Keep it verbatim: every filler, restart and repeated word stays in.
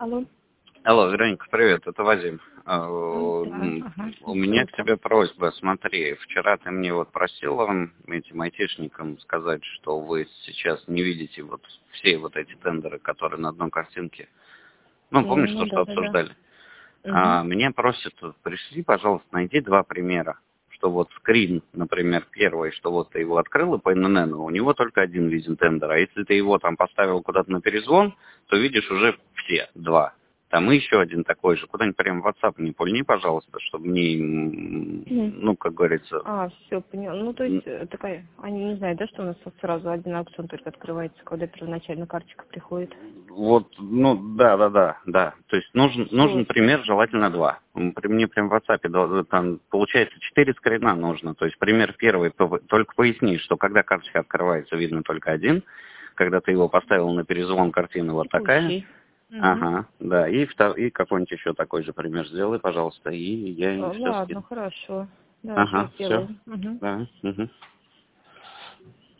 Алло. Алло, Вероника, привет, это Вадим. А, М, Да, м, ага. У меня к Слушаю. тебе просьба. Смотри, вчера ты мне вот просила этим айтишникам сказать, что вы сейчас не видите вот все вот эти тендеры, которые на одной картинке. Ну, помнишь Ну то, что да, да, да. обсуждали? Угу. А, меня просят, вот, пришли, пожалуйста, найди два примера. Что вот скрин, например, первый, что вот ты его открыл и по эн эн эн, у него только один виден тендер. А если ты его там поставил куда-то на перезвон, то видишь уже все, два. Там и еще один такой же. Куда-нибудь прям в WhatsApp не пульни, пожалуйста, чтобы мне, м, Мгм. ну, как говорится... А, все, поняла. Ну, то есть, м, э, такая, они не знают, да, что у нас вот сразу один аукцион только открывается, когда первоначально карточка приходит. Вот, ну, да, да, да, да. То есть нужен, нужен Все. пример, желательно два. М, При мне прям в WhatsApp да, там получается четыре скрина нужно. То есть пример первый, то- только поясни, что когда карточка открывается, видно только один. Когда ты его поставил на перезвон, картина вот такая. Текущий. Угу. Ага, да. И, втор- и какой-нибудь еще такой же пример сделай, пожалуйста. И я Ладно, все скину. хорошо. Да, сейчас Ага, все. сделаем. Угу. Да. Угу.